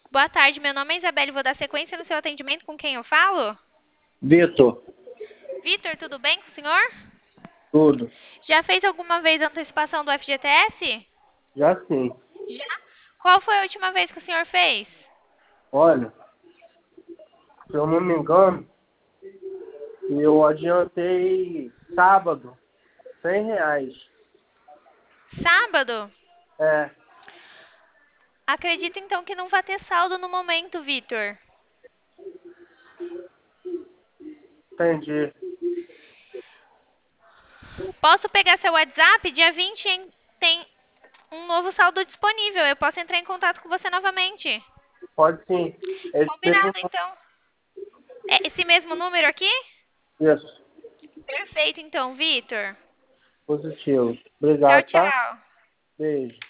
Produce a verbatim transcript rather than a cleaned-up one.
Boa tarde, meu nome é Isabelle, vou dar sequência no seu atendimento. Com quem eu falo? Vitor, Vitor, tudo bem com o senhor? tudo. Já fez alguma vez antecipação do F G T S? Já sim. Já? Qual foi a última vez que o senhor fez? Olha, se eu não me engano, eu adiantei sábado, cem reais. Sábado? É, Acredito então que não vai ter saldo no momento, Vitor. entendi. Posso pegar seu WhatsApp? Dia vinte em- tem um novo saldo disponível. Eu posso entrar em contato com você novamente. Pode sim. Esse mesmo Combinado, então. É esse mesmo número aqui? isso, Perfeito, então, Vitor. positivo. Tchau, Obrigado, tá? tchau. Beijo.